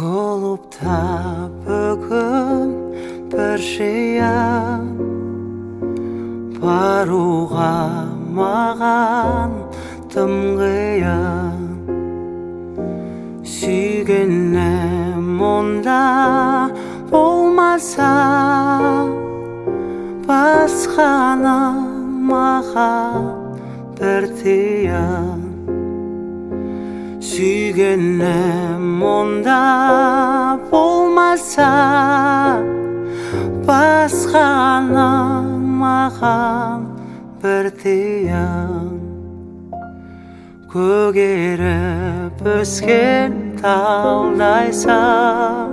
клубта бүгін бір жиын, баруға маған тым қиын. Сүйгенім онда болмаса, басқаның маған бір тиын. Сүйгенім онда болмаса, басқаның маған бір тиын. Көгеріп өскен талдайсың,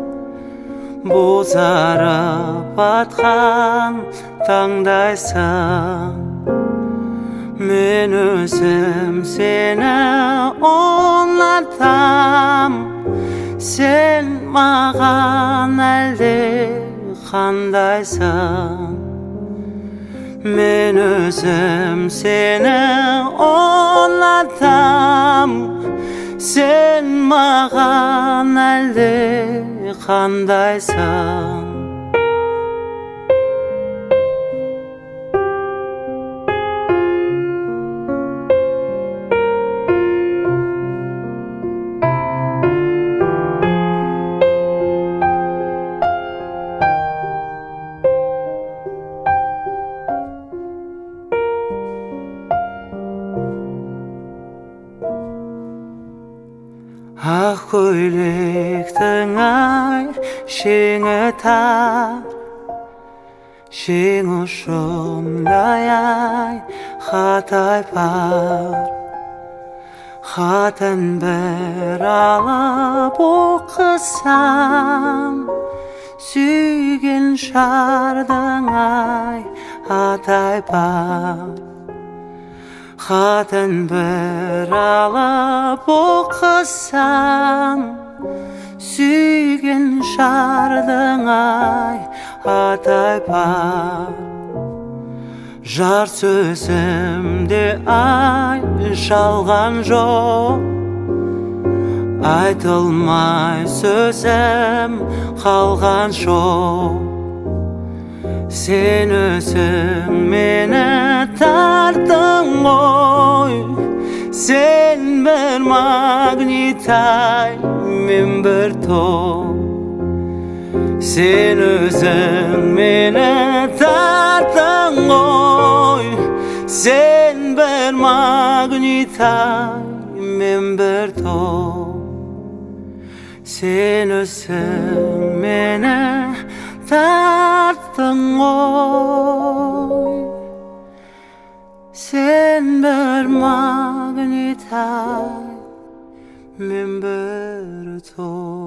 бозарып атқан таңдайсың. Мен өзім сені ұнатам, сен маған әлде қандайсың. Мен өзім сені ұнатам, сен маған әлде қандайсың. Ақ көйлектің ай шеңі тар, шең ұшындай ай хатай бар. Хатын бір алып оқысам, сүйген шардың ай атай бар. Хатын бір алып оқысам, сүйген шардың ай атай бар. Жар сөзімде ай жалған жоқ, айтылмай сөзім қалған жоқ. Сен өзің мені тарттың ғой, сен бір магнитай, мен бір топ. Сен өзің мені тарттың ғой, сен бір магнитай, мен бір топ. Сен өзің мені тарттың ғой, сен бір магнитай, мен бір топ.